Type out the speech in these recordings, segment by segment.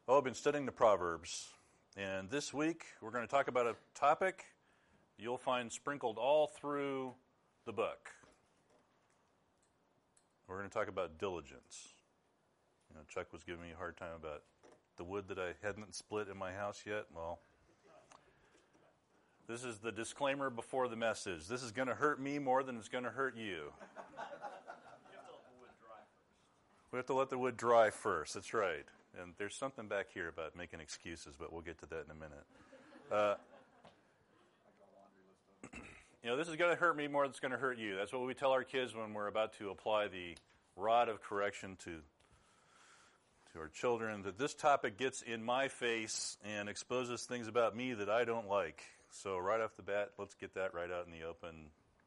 I've been studying the Proverbs, and this week we're going to talk about a topic you'll find sprinkled all through the book. We're going to talk about diligence. Chuck was giving me a hard time about the wood that I hadn't split in my house yet. Well, this is the disclaimer before the message. This is going to hurt me more than it's going to hurt you. We have to let the wood dry first. That's right. And there's something back here about making excuses, but we'll get to that in a minute. This is going to hurt me more than it's going to hurt you. That's what we tell our kids when we're about to apply the rod of correction to our children, that this topic gets in my face and exposes things about me that I don't like. So right off the bat, let's get that right out in the open.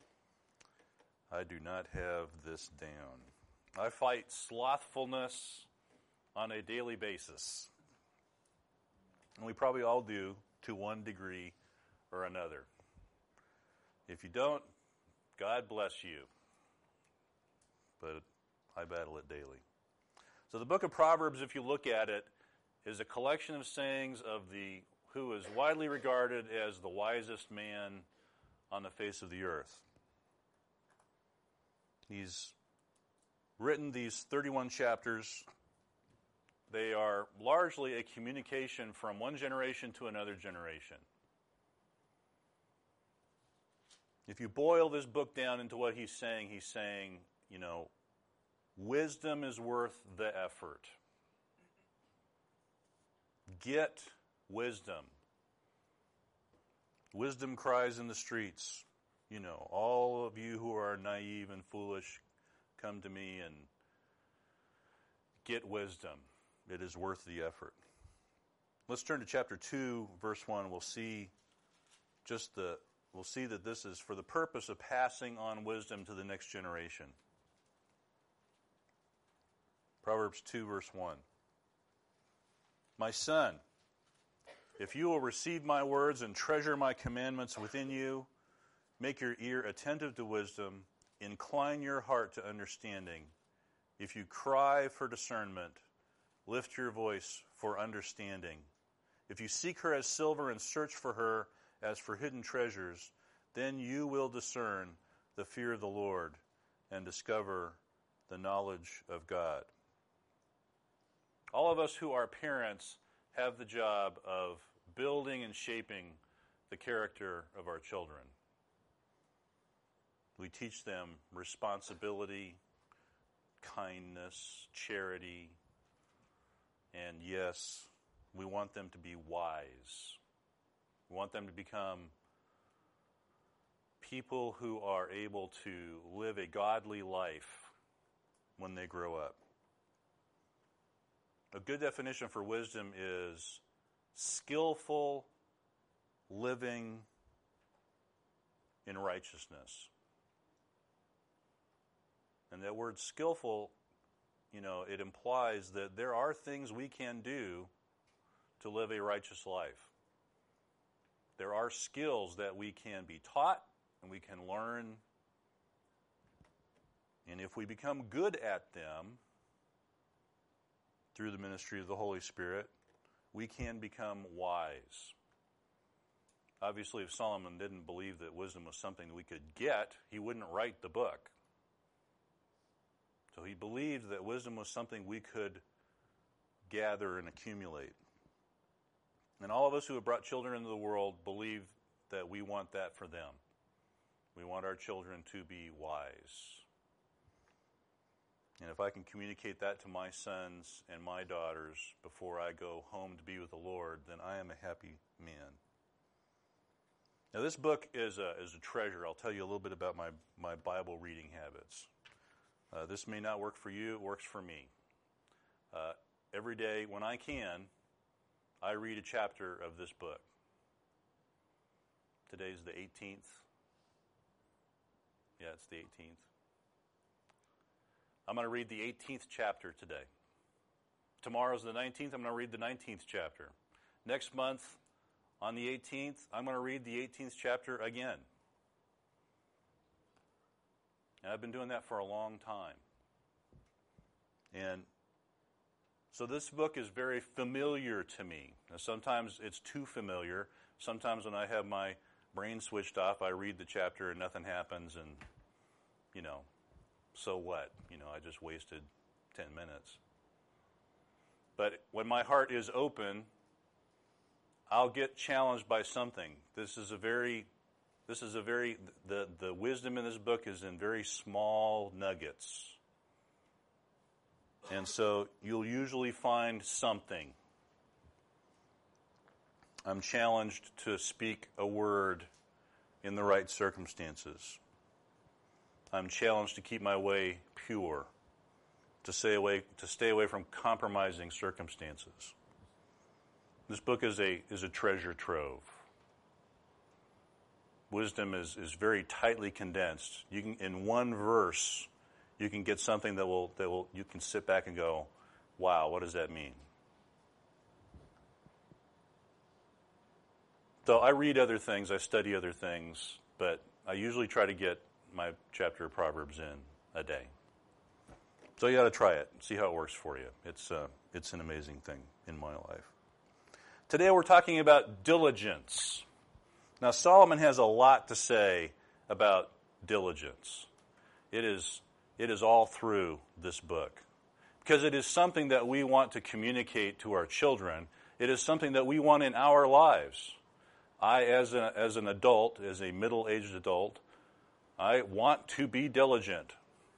I do not have this down. I fight slothfulness on a daily basis. And we probably all do to one degree or another. If you don't, God bless you. But I battle it daily. So the book of Proverbs, if you look at it, is a collection of sayings of who is widely regarded as the wisest man on the face of the earth. He's written these 31 chapters. They are largely a communication from one generation to another generation. If you boil this book down into what he's saying, wisdom is worth the effort. Get wisdom. Wisdom cries in the streets. All of you who are naive and foolish, come to me and get wisdom. It is worth the effort. Let's turn to chapter 2, verse 1. We'll see that this is for the purpose of passing on wisdom to the next generation. Proverbs 2, verse 1. My son, if you will receive my words and treasure my commandments within you, make your ear attentive to wisdom, incline your heart to understanding. If you cry for discernment, lift your voice for understanding. If you seek her as silver and search for her as for hidden treasures, then you will discern the fear of the Lord and discover the knowledge of God. All of us who are parents have the job of building and shaping the character of our children. We teach them responsibility, kindness, charity, and yes, we want them to be wise. We want them to become people who are able to live a godly life when they grow up. A good definition for wisdom is skillful living in righteousness. And that word skillful, it implies that there are things we can do to live a righteous life. There are skills that we can be taught and we can learn. And if we become good at them through the ministry of the Holy Spirit, we can become wise. Obviously, if Solomon didn't believe that wisdom was something that we could get, he wouldn't write the book. So he believed that wisdom was something we could gather and accumulate. And all of us who have brought children into the world believe that we want that for them. We want our children to be wise. And if I can communicate that to my sons and my daughters before I go home to be with the Lord, then I am a happy man. Now this book is a treasure. I'll tell you a little bit about my Bible reading habits. This may not work for you. It works for me. Every day when I can, I read a chapter of this book. Today's the 18th. Yeah, it's the 18th. I'm going to read the 18th chapter today. Tomorrow's the 19th. I'm going to read the 19th chapter. Next month, on the 18th, I'm going to read the 18th chapter again. And I've been doing that for a long time. And So this book is very familiar to me. Now, sometimes it's too familiar. Sometimes when I have my brain switched off, I read the chapter and nothing happens, and, so what? I just wasted 10 minutes. But when my heart is open, I'll get challenged by something. The wisdom in this book is in very small nuggets. And so you'll usually find something. I'm challenged to speak a word in the right circumstances. I'm challenged to keep my way pure, to stay away from compromising circumstances. This book is a treasure trove. Wisdom is very tightly condensed. You can, in one verse, you can get something that will you can sit back and go, wow, what does that mean? So I read other things, I study other things, but I usually try to get my chapter of Proverbs in a day. So you ought to try it, see how it works for you. It's an amazing thing in my life. Today we're talking about diligence. Now Solomon has a lot to say about diligence. It is all through this book. Because it is something that we want to communicate to our children. It is something that we want in our lives. I, as an adult, as a middle-aged adult, I want to be diligent.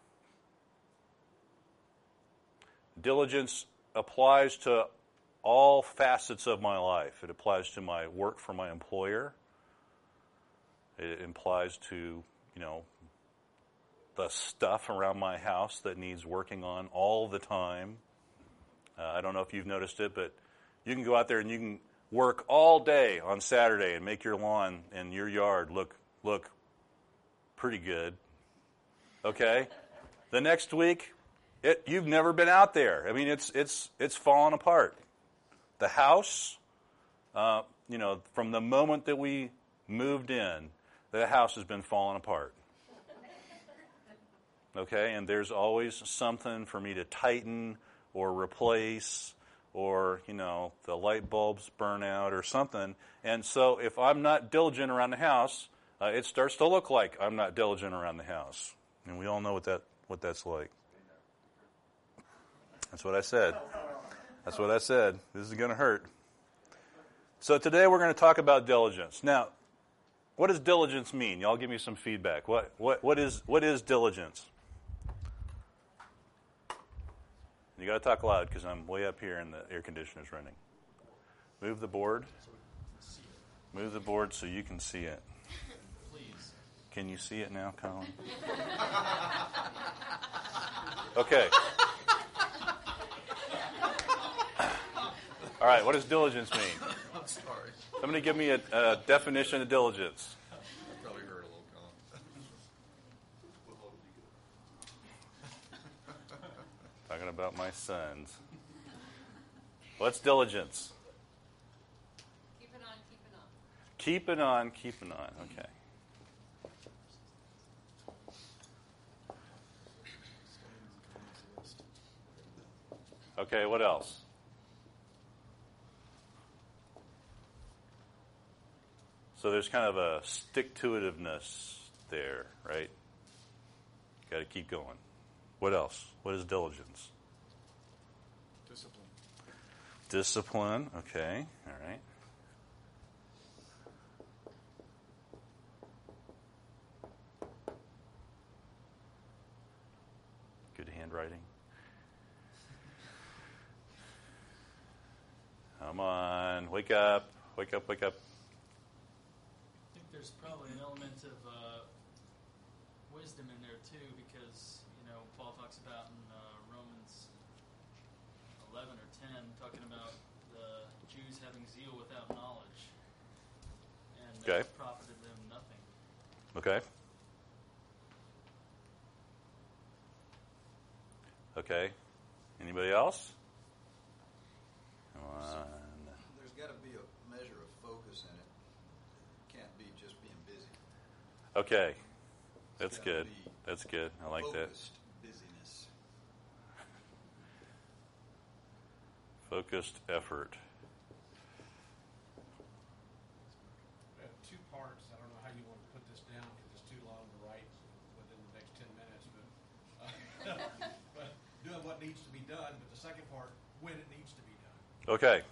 Diligence applies to all facets of my life. It applies to my work for my employer. It applies to, the stuff around my house that needs working on all the time. I don't know if you've noticed it, but you can go out there and you can work all day on Saturday and make your lawn and your yard look pretty good. Okay? The next week, you've never been out there. I mean, it's fallen apart. The house, from the moment that we moved in, the house has been falling apart. Okay, and there's always something for me to tighten or replace, or, the light bulbs burn out or something. And so if I'm not diligent around the house, it starts to look like I'm not diligent around the house. And we all know what that's like. That's what I said. This is going to hurt. So today we're going to talk about diligence. Now, what does diligence mean? Y'all give me some feedback. What is diligence? You got to talk loud because I'm way up here and the air conditioner's running. Move the board. Move the board so you can see it. Please. Can you see it now, Colin? Okay. All right, what does diligence mean? I'm sorry. Somebody give me a definition of diligence. I probably heard a little Talking about my sons. What's diligence? Keep it on. Okay. Okay, what else? So there's kind of a stick-to-itiveness there, right? Got to keep going. What else? What is diligence? Discipline. Okay. All right. Good handwriting. Come on. Wake up. Wake up. I think there's probably an element of wisdom in there too, because Paul talks about in Romans 11 or 10, talking about the Jews having zeal without knowledge, and Okay. that profited them nothing. Okay. Okay. Anybody else? Come on. There's got to be a measure of focus in it. It can't be just being busy. Okay. That's It's gotta good. be That's good. I like that. Focused busyness. Focused effort. We have two parts. I don't know how you want to put this down because it's too long to write within the next 10 minutes. But doing what needs to be done. But the second part, when it needs to be done. Okay.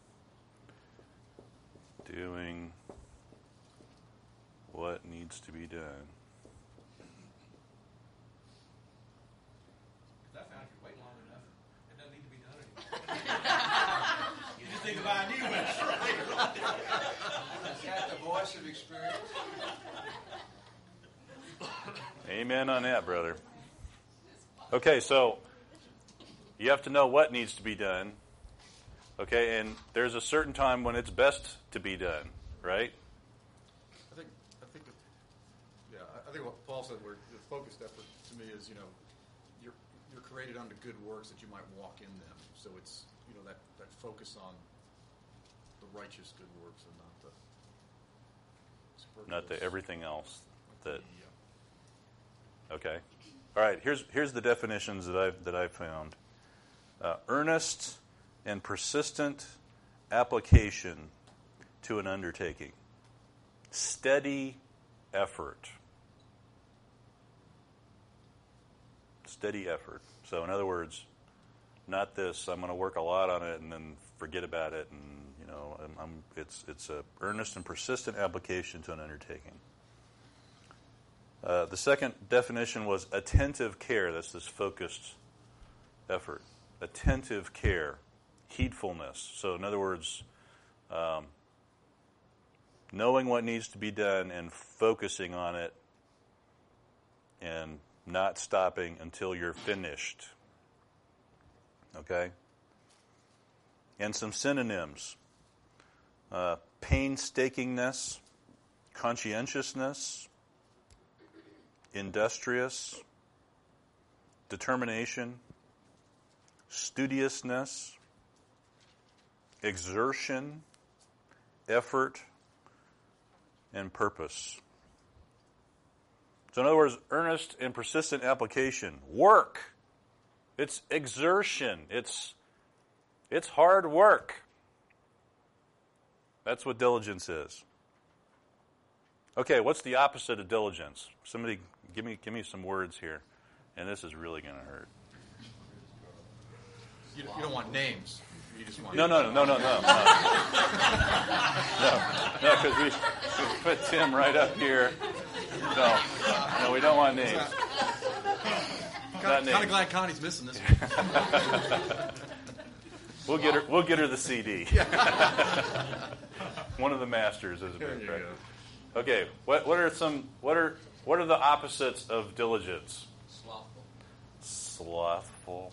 Doing what needs to be done. Because I found if you wait long enough, it doesn't need to be done anymore. You just think about a new wish, right? Is that the voice of experience? Amen on that, brother. Okay, so you have to know what needs to be done. Okay, and there's a certain time when it's best to be done, right? I think what Paul said, where the focused effort to me is, you're created unto good works that you might walk in them. So it's, that focus on the righteous good works and Not the everything else. That Yeah. okay. All right. Here's the definitions that I've found. Earnest and persistent application to an undertaking. Steady effort. Steady effort. So in other words, not this, I'm going to work a lot on it and then forget about it, and it's a earnest and persistent application to an undertaking. The second definition was attentive care. That's this focused effort. Attentive care. Heedfulness. So in other words, knowing what needs to be done and focusing on it and not stopping until you're finished. Okay? And some synonyms. Painstakingness, conscientiousness, industrious, determination, studiousness, exertion, effort, and purpose. So in other words, earnest and persistent application. Work. It's exertion. It's hard work. That's what diligence is. Okay, what's the opposite of diligence? Somebody give me some words here. And this is really going to hurt. You don't want names. You just want No, because we put Tim right up here. No, we don't want names. Kind of glad Connie's missing this one. We'll get her the CD. One of the masters is a There big you right? go. Okay, what are the opposites of diligence? Slothful.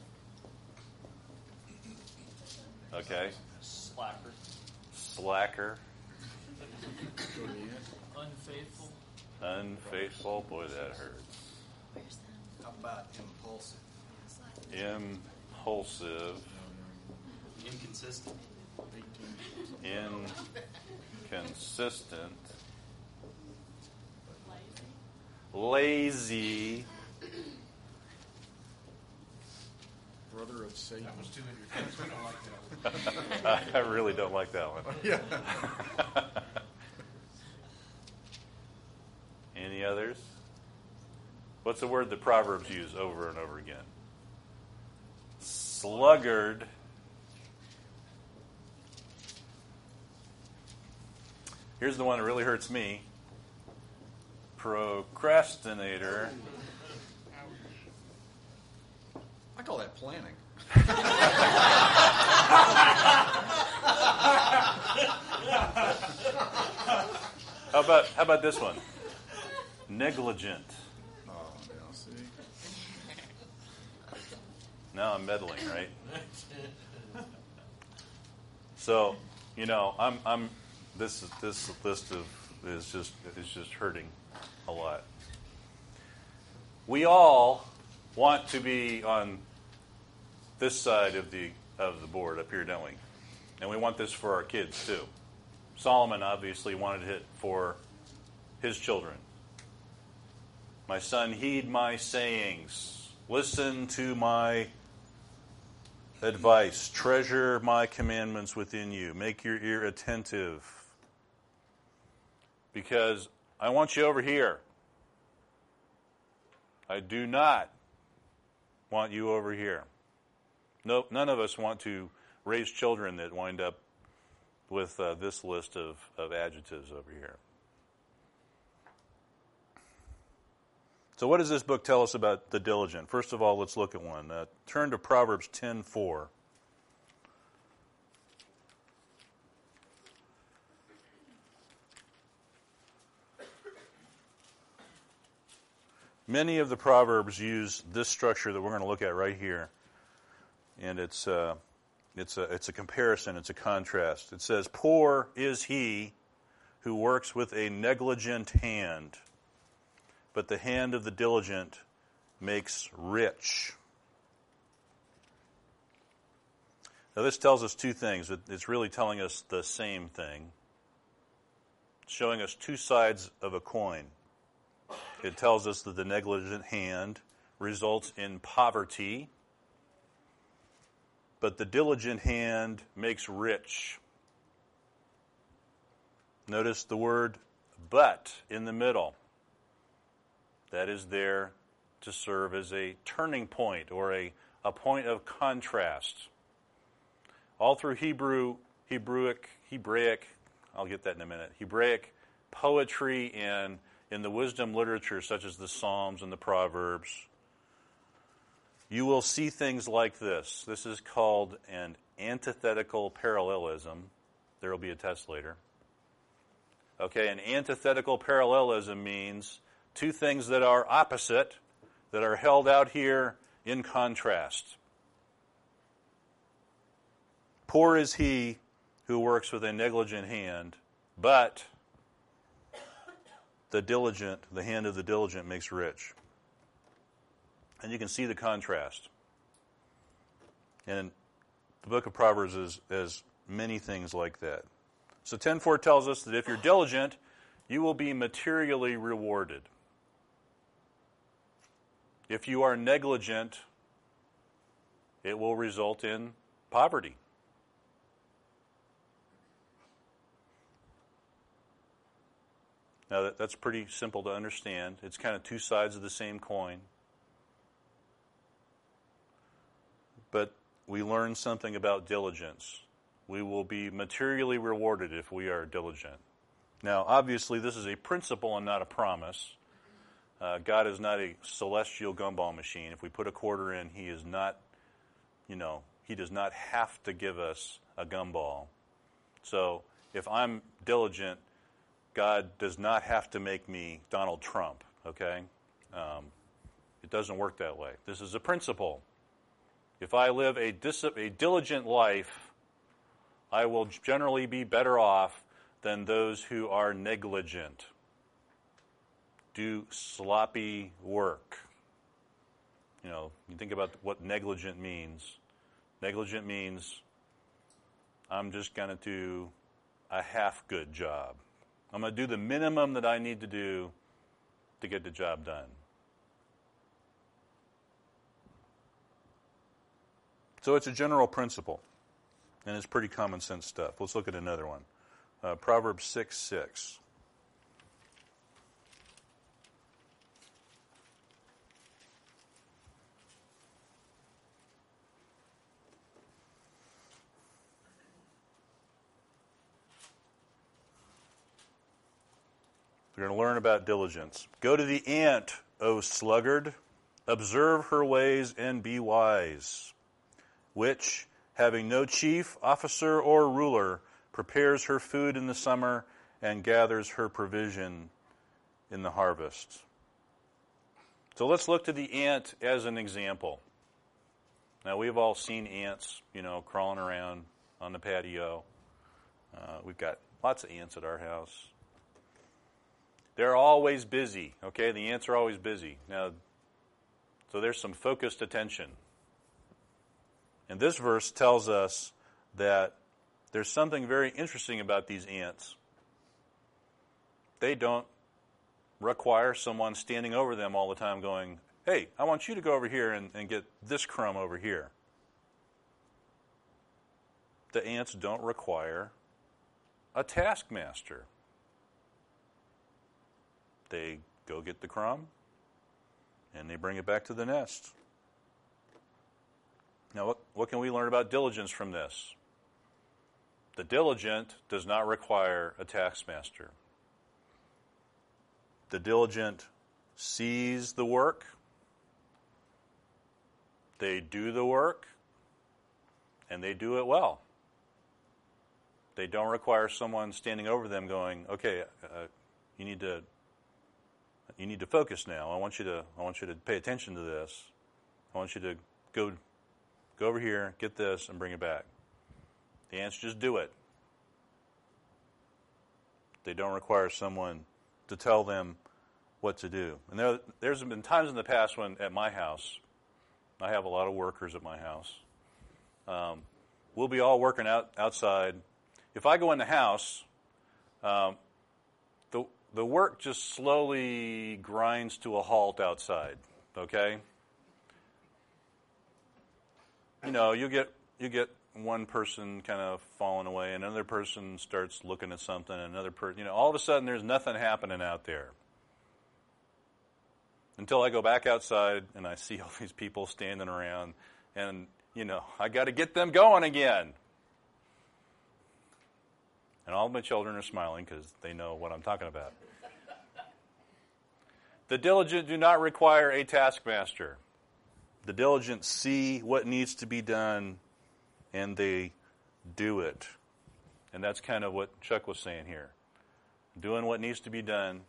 Okay. Slacker. Unfaithful. Boy, that hurts. How about impulsive? Impulsive. Inconsistent. Inconsistent. Lazy. Brother of Satan. That was too in your face. We don't like that one. I really don't like that one. Yeah. Any others? What's the word that Proverbs use over and over again? Sluggard. Here's the one that really hurts me. Procrastinator. I call that planning. How about this one? Negligent. Oh, yeah, see. Now I'm meddling, right? So, I'm this list is just hurting a lot. We all want to be on this side of the board up here, don't we? And we want this for our kids too. Solomon obviously wanted it for his children. My son, heed my sayings. Listen to my advice. Treasure my commandments within you. Make your ear attentive. Because I want you over here. I do not want you over here. No, none of us want to raise children that wind up with this list of adjectives over here. So what does this book tell us about the diligent? First of all, let's look at one. Turn to Proverbs 10:4. Many of the Proverbs use this structure that we're going to look at right here. And it's a comparison, it's a contrast. It says, "Poor is he who works with a negligent hand, but the hand of the diligent makes rich." Now this tells us two things. It's really telling us the same thing. It's showing us two sides of a coin. It tells us that the negligent hand results in poverty, but the diligent hand makes rich. Notice the word "but" in the middle. That is there to serve as a turning point or a point of contrast. All through Hebraic, I'll get that in a minute, Hebraic poetry and in the wisdom literature such as the Psalms and the Proverbs, you will see things like this. This is called an antithetical parallelism. There will be a test later. Okay, an antithetical parallelism means two things that are opposite, that are held out here in contrast. Poor is he who works with a negligent hand, but the hand of the diligent makes rich. And you can see the contrast. And the book of Proverbs is many things like that. So 10:4 tells us that if you're diligent, you will be materially rewarded. If you are negligent, it will result in poverty. Now that's pretty simple to understand. It's kind of two sides of the same coin. But we learn something about diligence. We will be materially rewarded if we are diligent. Now, obviously, this is a principle and not a promise. God is not a celestial gumball machine. If we put a quarter in, He is not, He does not have to give us a gumball. So, if I'm diligent, God does not have to make me Donald Trump, okay? It doesn't work that way. This is a principle. If I live a diligent life, I will generally be better off than those who are negligent, do sloppy work. You think about what negligent means. Negligent means I'm just going to do a half-good job. I'm going to do the minimum that I need to do to get the job done. So it's a general principle, and it's pretty common sense stuff. Let's look at another one. Proverbs 6:6. We're going to learn about diligence. Go to the ant, O sluggard, observe her ways and be wise, which, having no chief, officer, or ruler, prepares her food in the summer and gathers her provision in the harvest. So let's look to the ant as an example. Now, we've all seen ants, crawling around on the patio. We've got lots of ants at our house. They're always busy, okay? The ants are always busy. Now, so there's some focused attention. And this verse tells us that there's something very interesting about these ants. They don't require someone standing over them all the time going, "Hey, I want you to go over here and get this crumb over here." the ants don't require a taskmaster. They go get the crumb, and they bring it back to the nest. Now, what can we learn about diligence from this? The diligent does not require a taskmaster. The diligent sees the work. They do the work, and they do it well. They don't require someone standing over them going, okay, you need to focus now. I want you to pay attention to this. I want you to go over here, get this, and bring it back. The ants just do it. They don't require someone to tell them what to do. And there's been times in the past when at my house, I have a lot of workers at my house. We'll be all working outside. If I go in the house, the work just slowly grinds to a halt outside. Okay. You know, you get one person kind of falling away, and another person starts looking at something, and another person, you know, all of a sudden there's nothing happening out there. Until I go back outside and I see all these people standing around, and, you know, I got to get them going again. And all my children are smiling because they know what I'm talking about. The diligent do not require a taskmaster. The diligent see what needs to be done, and they do it. And that's kind of what Chuck was saying here. Doing what needs to be done,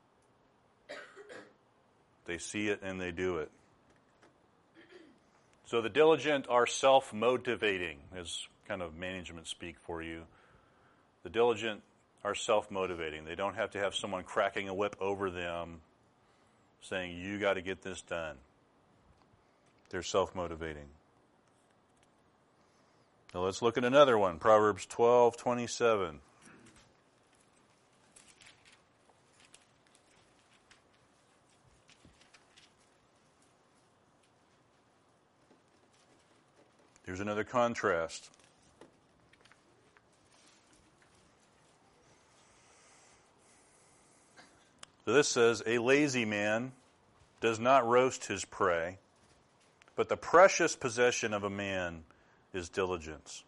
they see it and they do it. So the diligent are self-motivating, is kind of management speak for you. The diligent are self-motivating. They don't have to have someone cracking a whip over them saying, you got to get this done. They're self-motivating. Now let's look at another one, Proverbs 12:27. Here's another contrast. So this says, a lazy man does not roast his prey, but the precious possession of a man is diligence.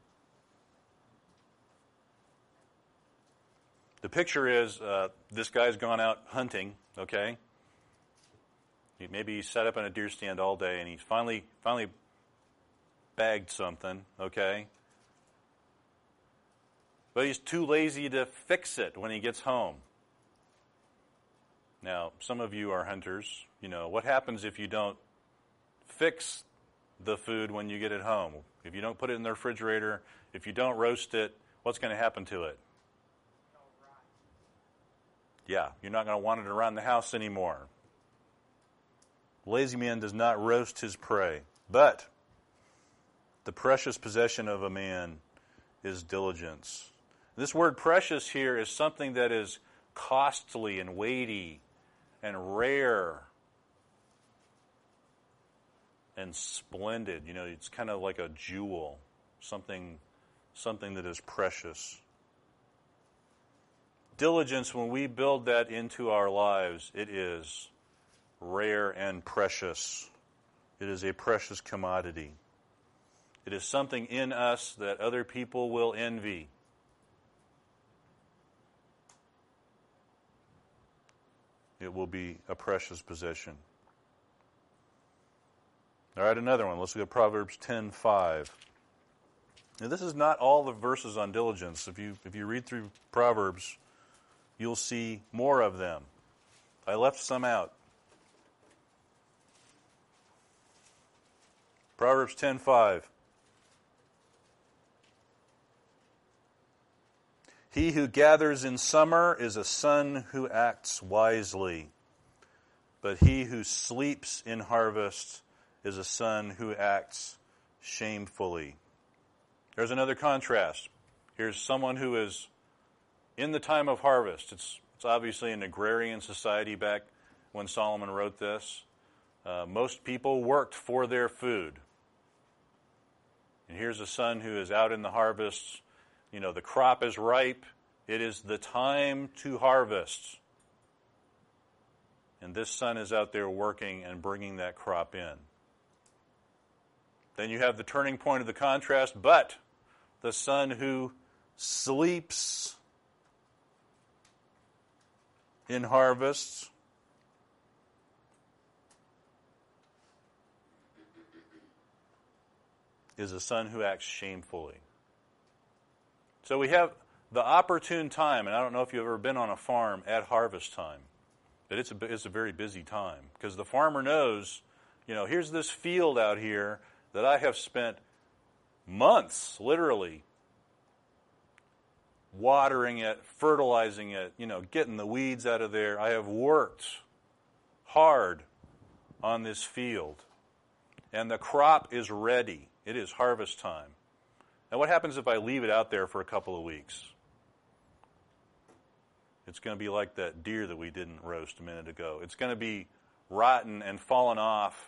The picture is this guy's gone out hunting, okay? Maybe he sat up in a deer stand all day and he finally bagged something, okay? But he's too lazy to fix it when he gets home. Now, some of you are hunters. You know, what happens if you don't fix the food when you get it home? If you don't put it in the refrigerator, if you don't roast it, what's going to happen to it? Yeah, you're not going to want it around the house anymore. Lazy man does not roast his prey, but the precious possession of a man is diligence. This word precious here is something that is costly and weighty and rare and splendid. You know, it's kind of like a jewel, something that is precious. Diligence, when we build that into our lives, it is rare and precious. It is a precious commodity. It is something in us that other people will envy. It will be a precious possession. All right, another one. Let's look at Proverbs 10:5. Now, this is not all the verses on diligence. If you read through Proverbs, you'll see more of them. I left some out. Proverbs 10:5. He who gathers in summer is a son who acts wisely, but he who sleeps in harvest is a son who acts shamefully. There's another contrast. Here's someone who is in the time of harvest. It's obviously an agrarian society back when Solomon wrote this. Most people worked for their food. And here's a son who is out in the harvest. You know, the crop is ripe. It is the time to harvest. And this son is out there working and bringing that crop in. Then you have the turning point of the contrast, but the son who sleeps in harvest is a son who acts shamefully. So we have the opportune time, and I don't know if you've ever been on a farm at harvest time, but it's a very busy time because the farmer knows, you know, here's this field out here that I have spent months, literally, watering it, fertilizing it, you know, getting the weeds out of there. I have worked hard on this field, and the crop is ready. It is harvest time. Now, what happens if I leave it out there for a couple of weeks? It's going to be like that deer that we didn't roast a minute ago. It's going to be rotten and fallen off.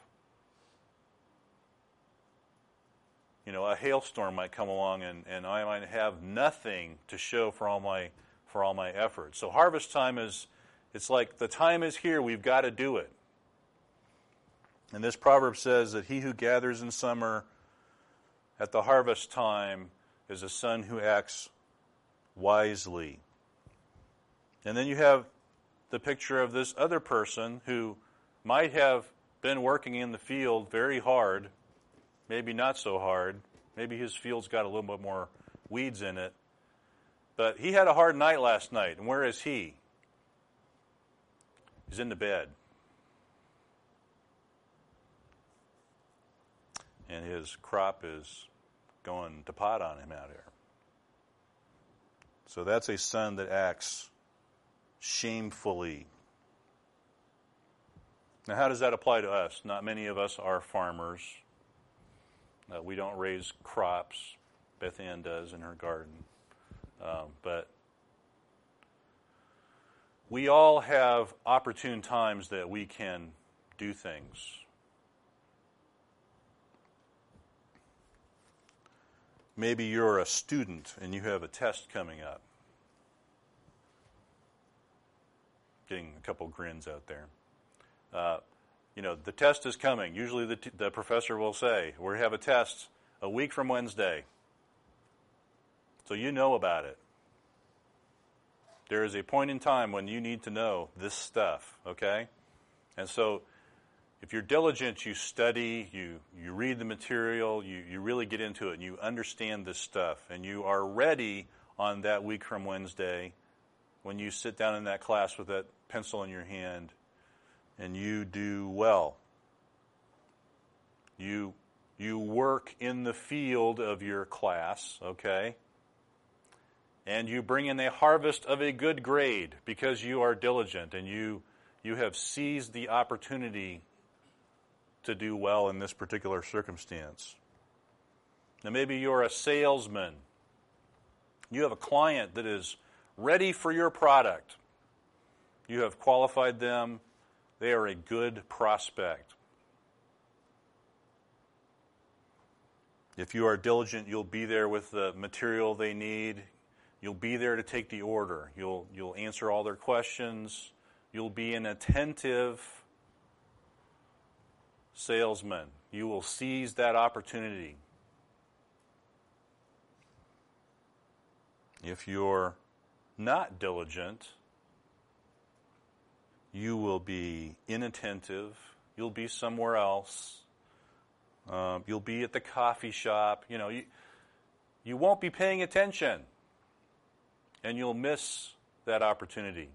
You know, a hailstorm might come along and I might have nothing to show for all my efforts. So harvest time it's like the time is here, we've got to do it. And this proverb says that he who gathers in summer at the harvest time is a son who acts wisely. And then you have the picture of this other person who might have been working in the field very hard, maybe not so hard. Maybe his field's got a little bit more weeds in it. But he had a hard night last night. And where is he? He's in the bed. And his crop is going to pot on him out here. So that's a son that acts shamefully. Now, how does that apply to us? Not many of us are farmers. We don't raise crops. Beth Ann does in her garden. But we all have opportune times that we can do things. Maybe you're a student and you have a test coming up. Getting a couple grins out there. You know, the test is coming. Usually the professor will say, we have a test a week from Wednesday. So you know about it. There is a point in time when you need to know this stuff, okay? And so if you're diligent, you study, you read the material, you really get into it, and you understand this stuff, and you are ready on that week from Wednesday when you sit down in that class with that pencil in your hand and you do well. You work in the field of your class, okay? And you bring in a harvest of a good grade because you are diligent and you have seized the opportunity to do well in this particular circumstance. Now maybe you're a salesman. You have a client that is ready for your product. You have qualified them. They are a good prospect. If you are diligent, you'll be there with the material they need. You'll be there to take the order. You'll answer all their questions. You'll be an attentive salesman. You will seize that opportunity. If you're not diligent, you will be inattentive. You'll be somewhere else. You'll be at the coffee shop. You know, you won't be paying attention, and you'll miss that opportunity.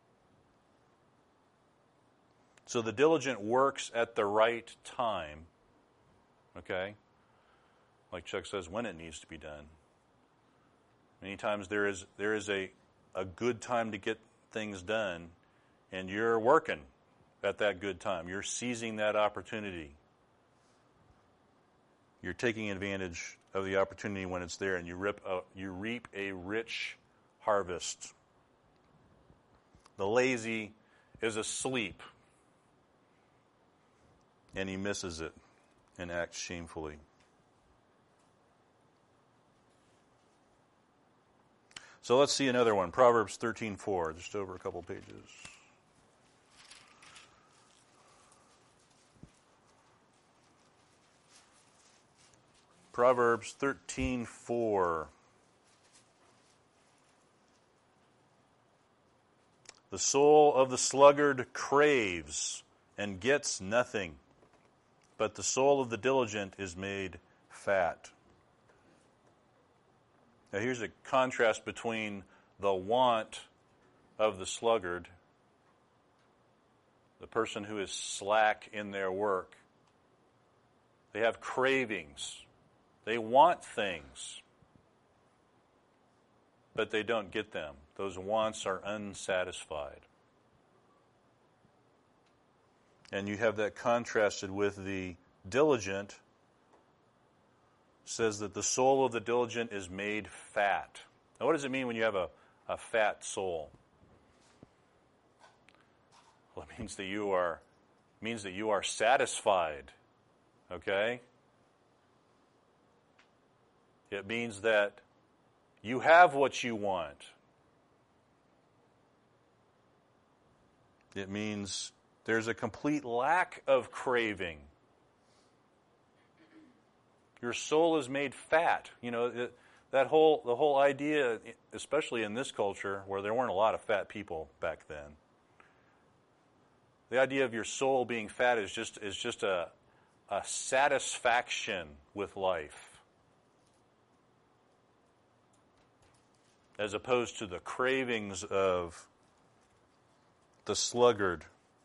So the diligent works at the right time. Okay? Like Chuck says, when it needs to be done. Many times there is a good time to get things done, and you're working at that good time. You're seizing that opportunity. You're taking advantage of the opportunity when it's there, and you reap a rich harvest. The lazy is asleep, and he misses it and acts shamefully. So let's see another one. Proverbs 13:4, just over a couple pages. Proverbs 13:4. The soul of the sluggard craves and gets nothing, but the soul of the diligent is made fat. Now here's a contrast between the want of the sluggard, the person who is slack in their work. They have cravings. They want things, but they don't get them. Those wants are unsatisfied. And you have that contrasted with the diligent. Says that the soul of the diligent is made fat. Now, what does it mean when you have a fat soul? Well, it means that you are satisfied. Okay? It means that you have what you want. It means there's a complete lack of craving. Your soul is made fat. You know, the whole idea, especially in this culture where there weren't a lot of fat people back then. The idea of your soul being fat is just a satisfaction with life, as opposed to the cravings of the sluggard,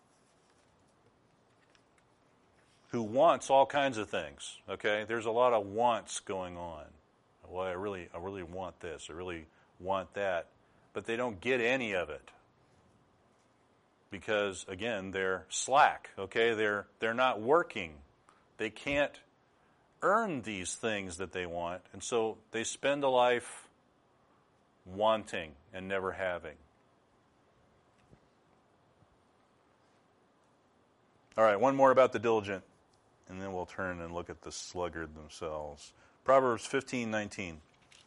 who wants all kinds of things. Okay, there's a lot of wants going on. Well, I really want this. I really want that, but they don't get any of it because, again, they're slack. Okay, they're not working. They can't earn these things that they want, and so they spend a life wanting and never having. All right, one more about the diligent, and then we'll turn and look at the sluggard themselves. Proverbs 15:19.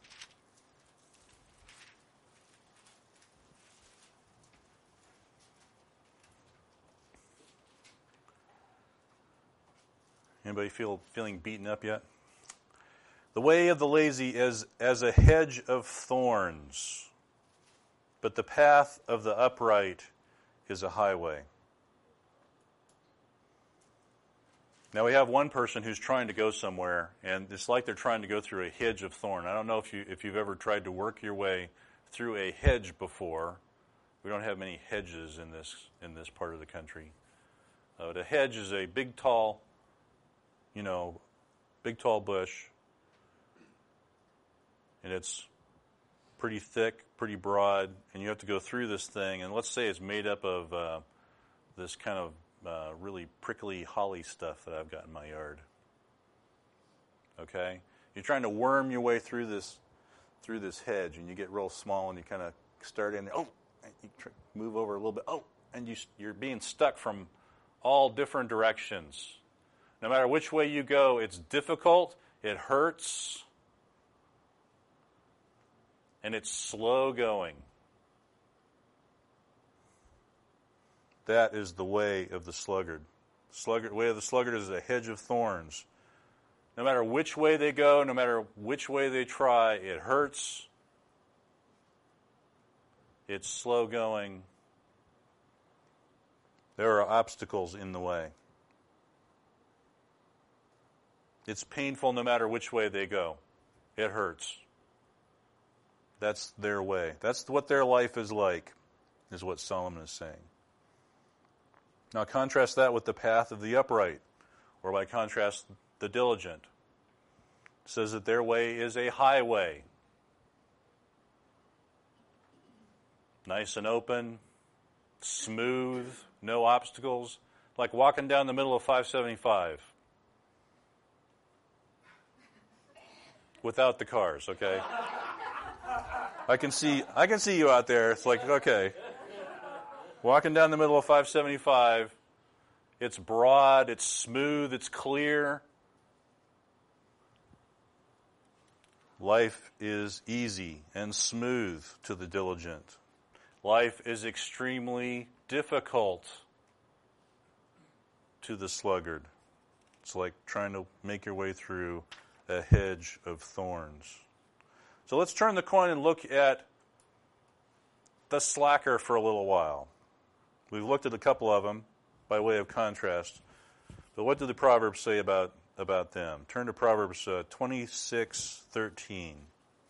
Anybody feeling beaten up yet? The way of the lazy is as a hedge of thorns, but the path of the upright is a highway. Now we have one person who's trying to go somewhere, and it's like they're trying to go through a hedge of thorn. I don't know if you've ever tried to work your way through a hedge before. We don't have many hedges in this part of the country. But a hedge is a big tall bush, and it's pretty thick, pretty broad, and you have to go through this thing. And let's say it's made up of this kind of really prickly holly stuff that I've got in my yard. Okay, you're trying to worm your way through this hedge, and you get real small, and you kind of start in there. Oh, and you move over a little bit. Oh, and you're being stuck from all different directions. No matter which way you go, it's difficult. It hurts, and it's slow going. That is the way of the sluggard. Way of the sluggard is a hedge of thorns. No matter which way they go, no matter which way they try, it hurts. It's slow going. There are obstacles in the way. It's painful no matter which way they go. It hurts. That's their way. That's what their life is like, is what Solomon is saying. Now contrast that with the path of the upright, or by contrast, the diligent. It says that their way is a highway. Nice and open, smooth, no obstacles, like walking down the middle of 575. Without the cars, okay? I can see you out there. It's like, okay. Walking down the middle of 575, it's broad, it's smooth, it's clear. Life is easy and smooth to the diligent. Life is extremely difficult to the sluggard. It's like trying to make your way through a hedge of thorns. So let's turn the coin and look at the slacker for a little while. We've looked at a couple of them by way of contrast. But what do the Proverbs say about them? Turn to Proverbs 26:13.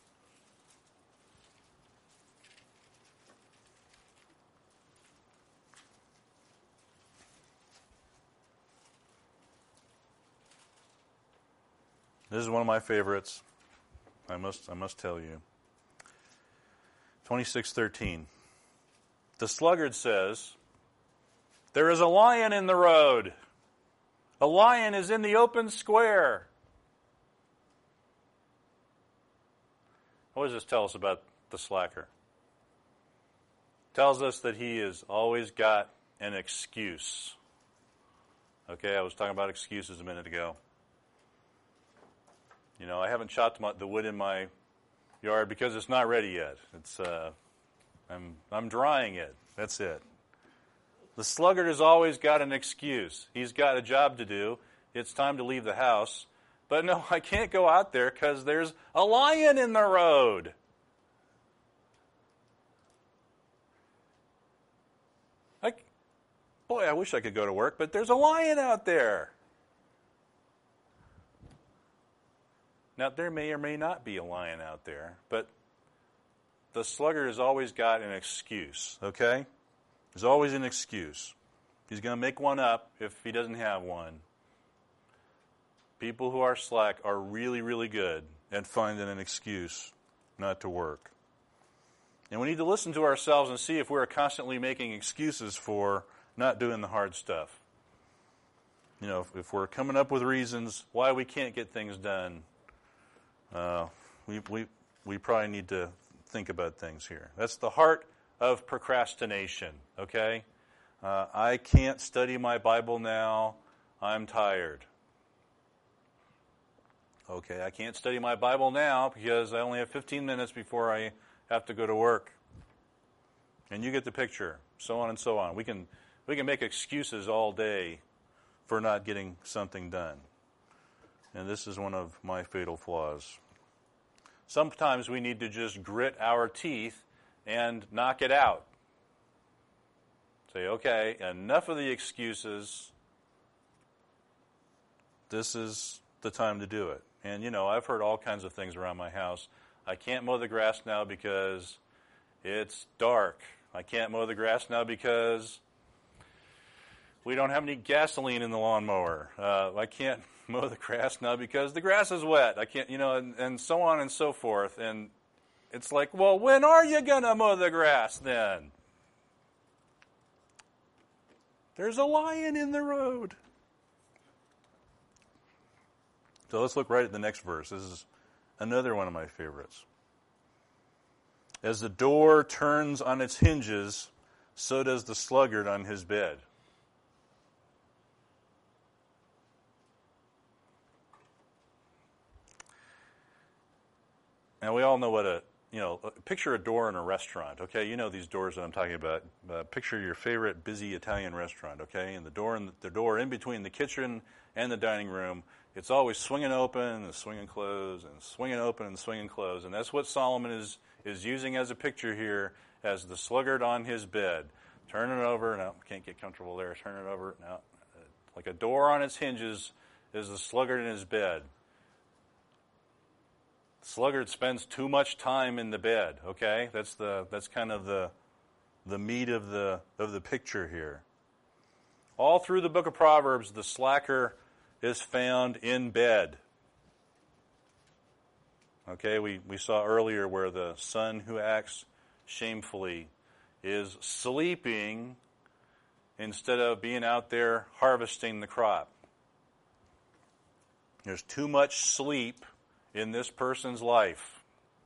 This is one of my favorites. I must tell you. 26:13. The sluggard says, "There is a lion in the road. A lion is in the open square." What does this tell us about the slacker? It tells us that he has always got an excuse. Okay, I was talking about excuses a minute ago. You know, I haven't chopped the wood in my yard because it's not ready yet. I'm drying it. That's it. The sluggard has always got an excuse. He's got a job to do. It's time to leave the house. But no, I can't go out there because there's a lion in the road. Boy, I wish I could go to work, but there's a lion out there. Now, there may or may not be a lion out there, but the sluggard has always got an excuse, okay? There's always an excuse. He's going to make one up if he doesn't have one. People who are slack are really, really good at finding an excuse not to work. And we need to listen to ourselves and see if we're constantly making excuses for not doing the hard stuff. You know, if we're coming up with reasons why we can't get things done, we probably need to think about things here. That's the heart of procrastination, okay? I can't study my Bible now. I'm tired. Okay, I can't study my Bible now because I only have 15 minutes before I have to go to work. And you get the picture, so on and so on. We can make excuses all day for not getting something done. And this is one of my fatal flaws. Sometimes we need to just grit our teeth and knock it out. Say, okay, enough of the excuses. This is the time to do it. And, you know, I've heard all kinds of things around my house. I can't mow the grass now because it's dark. I can't mow the grass now because we don't have any gasoline in the lawnmower. I can't mow the grass now because the grass is wet. I can't, you know, and so on and so forth. And it's like, well, when are you going to mow the grass then? There's a lion in the road. So let's look right at the next verse. This is another one of my favorites. As the door turns on its hinges, so does the sluggard on his bed. Now, we all know what picture a door in a restaurant, okay? You know these doors that I'm talking about. Picture your favorite busy Italian restaurant, okay? And the door in between the kitchen and the dining room, it's always swinging open and swinging closed and swinging open and swinging closed. And that's what Solomon is using as a picture here as the sluggard on his bed. Turn it over. No, can't get comfortable there. Turn it over. No. Like a door on its hinges is the sluggard in his bed. The sluggard spends too much time in the bed, okay? That's kind of the meat of the picture here. All through the book of Proverbs, the slacker is found in bed. Okay, we saw earlier where the son who acts shamefully is sleeping instead of being out there harvesting the crop. There's too much sleep in this person's life.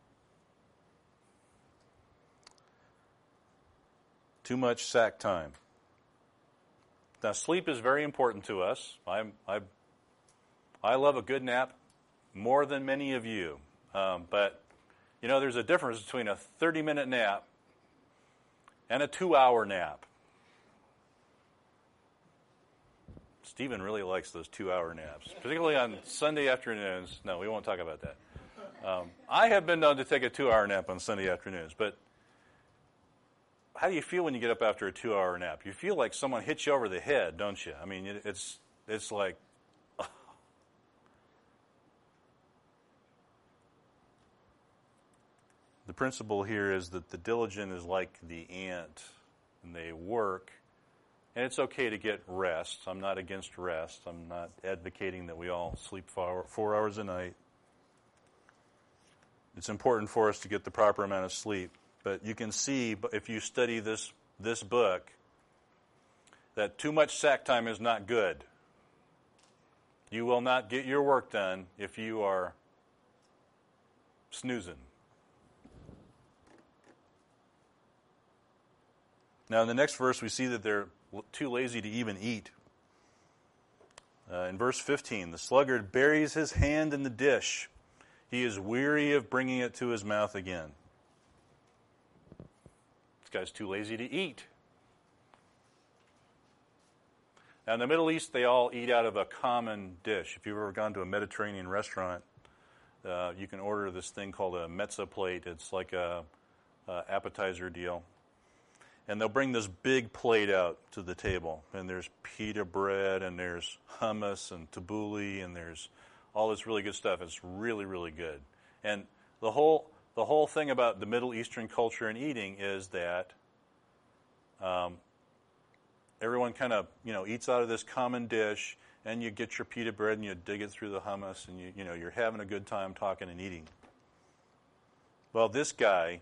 Too much sack time. Now, sleep is very important to us. I love a good nap more than many of you. But, there's a difference between a 30-minute nap and a 2-hour nap. Stephen really likes those 2-hour naps, particularly on Sunday afternoons. No, we won't talk about that. I have been known to take a 2-hour nap on Sunday afternoons, but how do you feel when you get up after a 2-hour nap? You feel like someone hits you over the head, don't you? I mean, it's like... The principle here is that the diligent is like the ant, and they work, and it's okay to get rest. I'm not against rest. I'm not advocating that we all sleep 4 hours a night. It's important for us to get the proper amount of sleep. But you can see, if you study this book, that too much sack time is not good. You will not get your work done if you are snoozing. Now, in the next verse, we see that they're too lazy to even eat. In verse 15, the sluggard buries his hand in the dish. He is weary of bringing it to his mouth again. This guy's too lazy to eat. Now, in the Middle East, they all eat out of a common dish. If you've ever gone to a Mediterranean restaurant, you can order this thing called a mezza plate. It's like a appetizer deal. And they'll bring this big plate out to the table. And there's pita bread, and there's hummus and tabbouleh, and there's all this really good stuff. It's really, really good. And the whole thing about the Middle Eastern culture and eating is that everyone kind of, eats out of this common dish, and you get your pita bread and you dig it through the hummus, and you're having a good time talking and eating. Well, this guy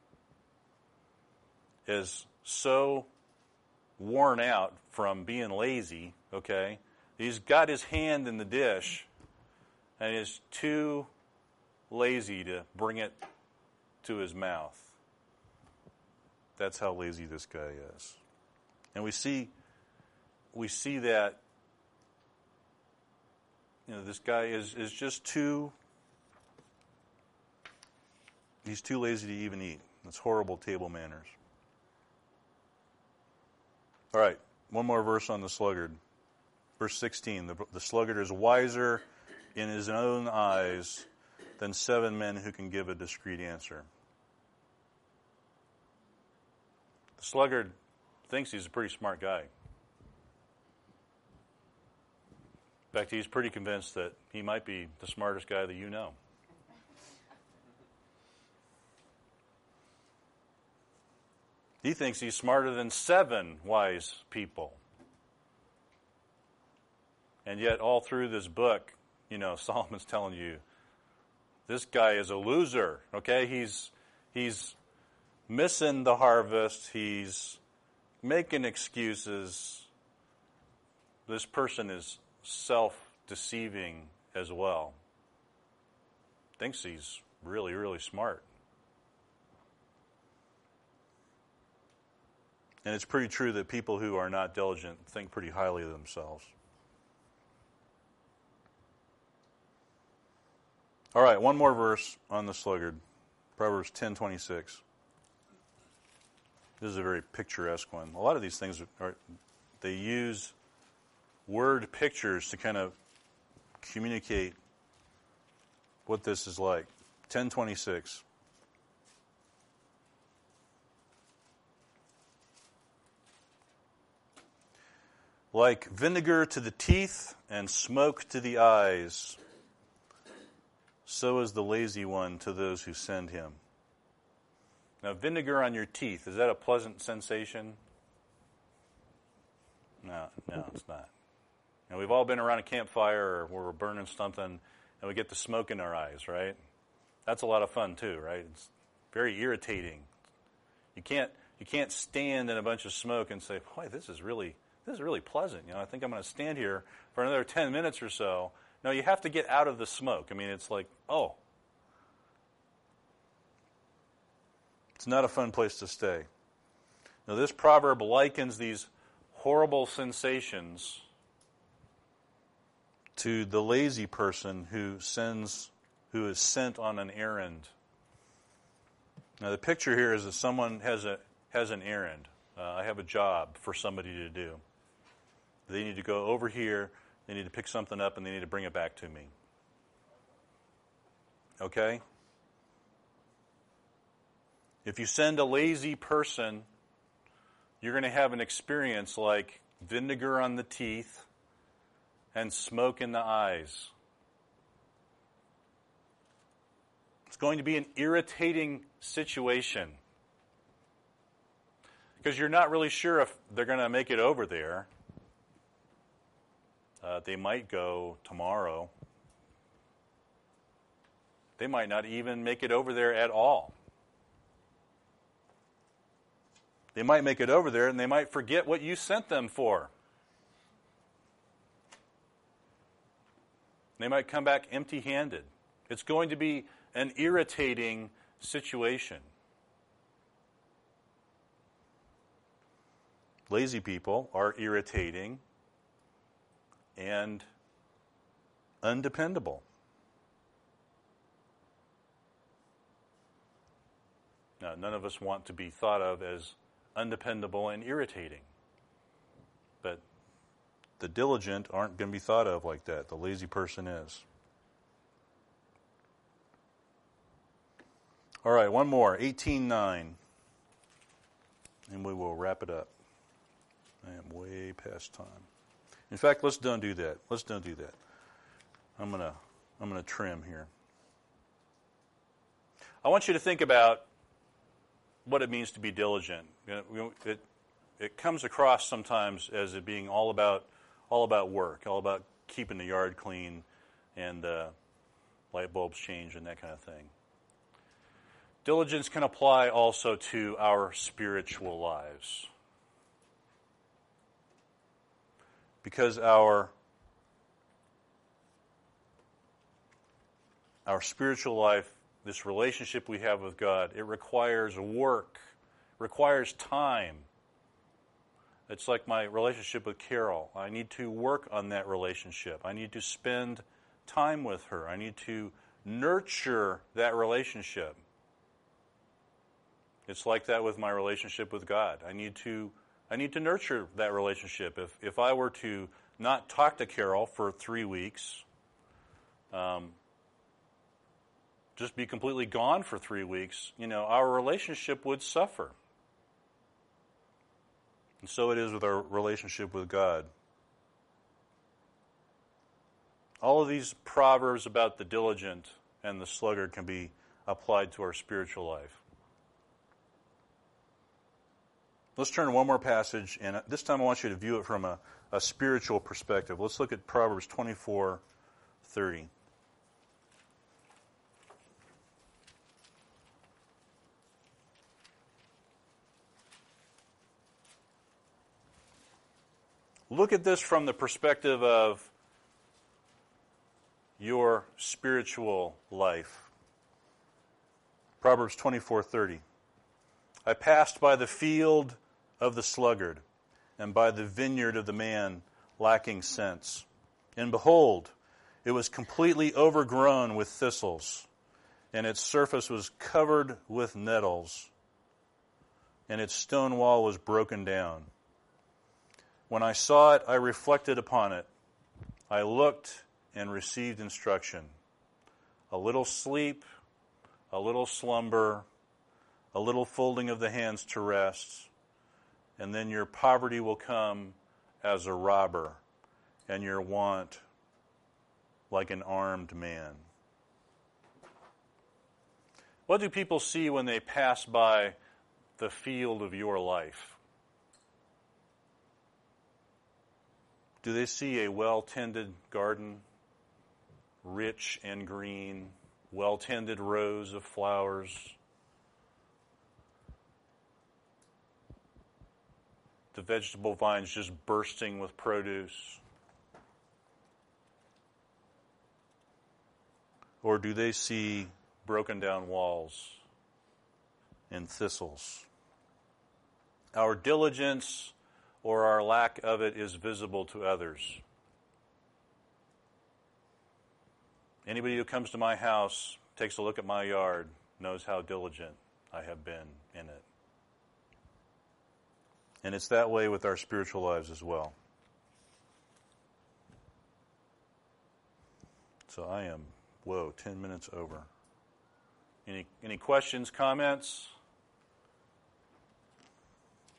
is so worn out from being lazy, okay? He's got his hand in the dish and is too lazy to bring it to his mouth. That's how lazy this guy is. And we see that this guy is just he's too lazy to even eat. It's horrible table manners. All right, one more verse on the sluggard. Verse 16, the sluggard is wiser in his own eyes than 7 men who can give a discreet answer. The sluggard thinks he's a pretty smart guy. In fact, he's pretty convinced that he might be the smartest guy that you know. He thinks he's smarter than 7 wise people. And yet, all through this book, Solomon's telling you, this guy is a loser, okay? He's missing the harvest. He's making excuses. This person is self-deceiving as well. Thinks he's really, really smart. And it's pretty true that people who are not diligent think pretty highly of themselves. All right, one more verse on the sluggard. Proverbs 10:26. This is a very picturesque one. A lot of these things they use word pictures to kind of communicate what this is like. 10:26. Like vinegar to the teeth and smoke to the eyes, so is the lazy one to those who send him. Now, vinegar on your teeth, is that a pleasant sensation? No, it's not. And we've all been around a campfire or where we're burning something and we get the smoke in our eyes, right? That's a lot of fun too, right? It's very irritating. You can't stand in a bunch of smoke and say, boy, this is really pleasant. I think I'm going to stand here for another 10 minutes or so. No, you have to get out of the smoke. I mean, it's like, it's not a fun place to stay. Now, this proverb likens these horrible sensations to the lazy person who sends who is sent on an errand. Now, the picture here is that someone has an errand. I have a job for somebody to do. They need to go over here, they need to pick something up, and they need to bring it back to me. Okay? If you send a lazy person, you're going to have an experience like vinegar on the teeth and smoke in the eyes. It's going to be an irritating situation because you're not really sure if they're going to make it over there. They might go tomorrow. They might not even make it over there at all. They might make it over there and they might forget what you sent them for. They might come back empty-handed. It's going to be an irritating situation. Lazy people are irritating and undependable. Now, none of us want to be thought of as undependable and irritating. But the diligent aren't going to be thought of like that. The lazy person is. All right, one more, 18:9. And we will wrap it up. I am way past time. In fact, let's don't do that. I'm gonna trim here. I want you to think about what it means to be diligent. It comes across sometimes as it being all about work, all about keeping the yard clean and light bulbs changed and that kind of thing. Diligence can apply also to our spiritual lives. Because our spiritual life, this relationship we have with God, it requires work, requires time. It's like my relationship with Carol. I need to work on that relationship. I need to spend time with her. I need to nurture that relationship. It's like that with my relationship with God. I need to nurture that relationship. If I were to not talk to Carol for 3 weeks, just be completely gone for 3 weeks, our relationship would suffer. And so it is with our relationship with God. All of these proverbs about the diligent and the sluggard can be applied to our spiritual life. Let's turn to one more passage, and this time I want you to view it from a spiritual perspective. Let's look at Proverbs 24:30. Look at this from the perspective of your spiritual life. Proverbs 24:30. I passed by the field of the sluggard, and by the vineyard of the man lacking sense. And behold, it was completely overgrown with thistles, and its surface was covered with nettles, and its stone wall was broken down. When I saw it, I reflected upon it. I looked and received instruction. A little sleep, a little slumber, a little folding of the hands to rest, and then your poverty will come as a robber, and your want like an armed man. What do people see when they pass by the field of your life? Do they see a well-tended garden, rich and green, well-tended rows of flowers? The vegetable vines just bursting with produce? Or do they see broken down walls and thistles? Our diligence or our lack of it is visible to others. Anybody who comes to my house, takes a look at my yard, knows how diligent I have been in it. And it's that way with our spiritual lives as well. So I am, 10 minutes over. Any questions, comments?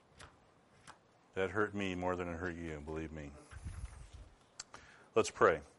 That hurt me more than it hurt you, believe me. Let's pray.